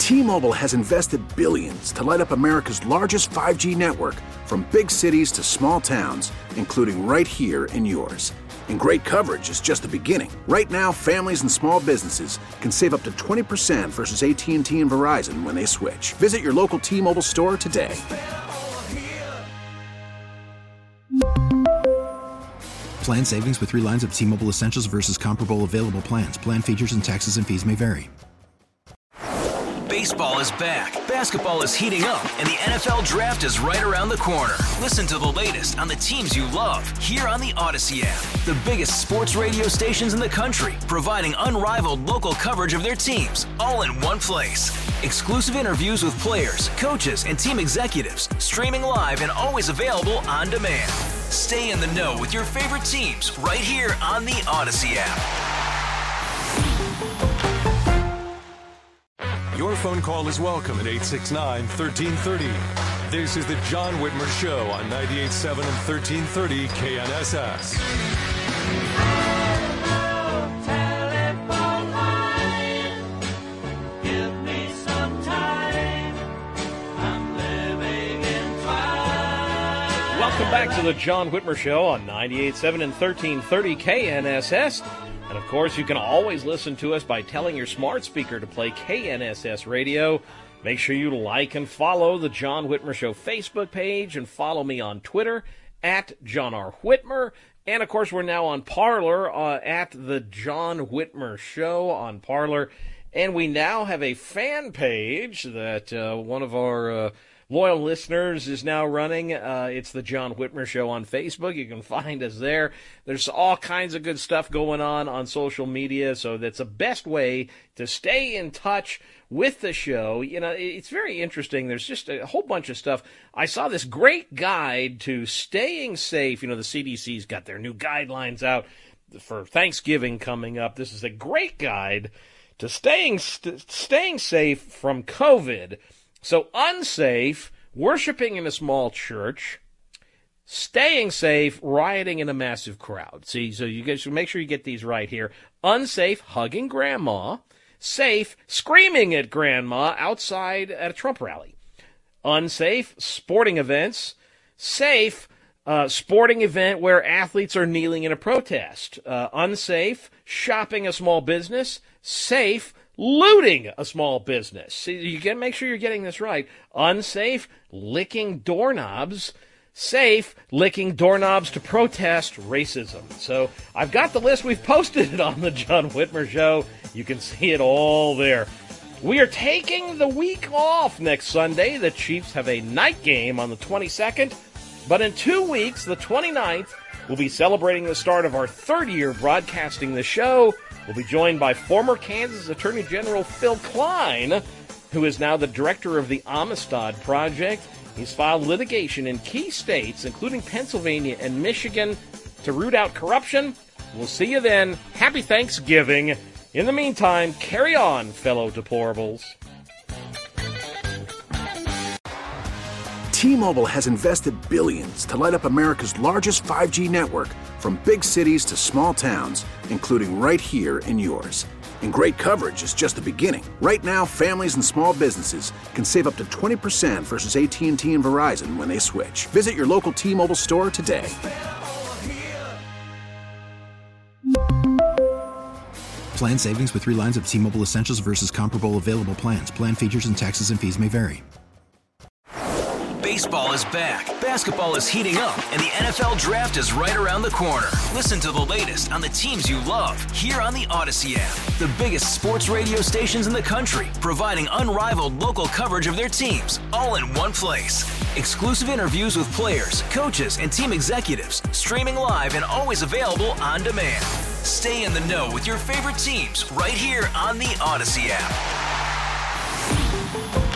T-Mobile has invested billions to light up America's largest 5G network, from big cities to small towns, including right here in yours. And great coverage is just the beginning. Right now, families and small businesses can save up to 20% versus AT&T and Verizon when they switch. Visit your local T-Mobile store today. Plan savings with 3 lines of T-Mobile Essentials versus comparable available plans. Plan features and taxes and fees may vary. Baseball is back, basketball is heating up, and the NFL Draft is right around the corner. Listen to the latest on the teams you love here on the Odyssey app. The biggest sports radio stations in the country, providing unrivaled local coverage of their teams, all in one place. Exclusive interviews with players, coaches, and team executives, streaming live and always available on demand. Stay in the know with your favorite teams right here on the Odyssey app. Your phone call is welcome at 869-1330. This is the John Whitmer Show on 98.7 and 1330 KNSS. Welcome back to the John Whitmer Show on 98.7 and 1330 KNSS. And, of course, you can always listen to us by telling your smart speaker to play KNSS Radio. Make sure you like and follow the John Whitmer Show Facebook page and follow me on Twitter at John R. Whitmer. And, of course, we're now on Parler at the John Whitmer Show on Parler. And we now have a fan page that one of our loyal listeners is now running. It's the John Whitmer Show on Facebook. You can find us there. There's all kinds of good stuff going on social media, so that's the best way to stay in touch with the show. You know, it's very interesting. There's just a whole bunch of stuff. I saw this great guide to staying safe. You know, the CDC's got their new guidelines out for Thanksgiving coming up. This is a great guide to staying safe from COVID. So unsafe, worshiping in a small church, staying safe, rioting in a massive crowd. See, so you guys should make sure you get these right here. Unsafe, hugging grandma. Safe, screaming at grandma outside at a Trump rally. Unsafe, sporting events. Safe, sporting event where athletes are kneeling in a protest. Unsafe, shopping a small business. Safe, looting a small business. See, you got to make sure you're getting this right. Unsafe, licking doorknobs. Safe, licking doorknobs to protest racism. So I've got the list. We've posted it on the John Whitmer Show. You can see it all there. We are taking the week off next Sunday. The Chiefs have a night game on the 22nd. But in 2 weeks, the 29th, we'll be celebrating the start of our 3rd year broadcasting the show. We'll be joined by former Kansas Attorney General Phil Klein, who is now the director of the Amistad Project. He's filed litigation in key states, including Pennsylvania and Michigan, to root out corruption. We'll see you then. Happy Thanksgiving. In the meantime, carry on, fellow deplorables. T-Mobile has invested billions to light up America's largest 5G network, from big cities to small towns, including right here in yours. And great coverage is just the beginning. Right now, families and small businesses can save up to 20% versus AT&T and Verizon when they switch. Visit your local T-Mobile store today. Plan savings with 3 lines of T-Mobile Essentials versus comparable available plans. Plan features and taxes and fees may vary. Baseball is back, basketball is heating up, and the NFL Draft is right around the corner. Listen to the latest on the teams you love here on the Odyssey app. The biggest sports radio stations in the country, providing unrivaled local coverage of their teams, all in one place. Exclusive interviews with players, coaches, and team executives, streaming live and always available on demand. Stay in the know with your favorite teams right here on the Odyssey app.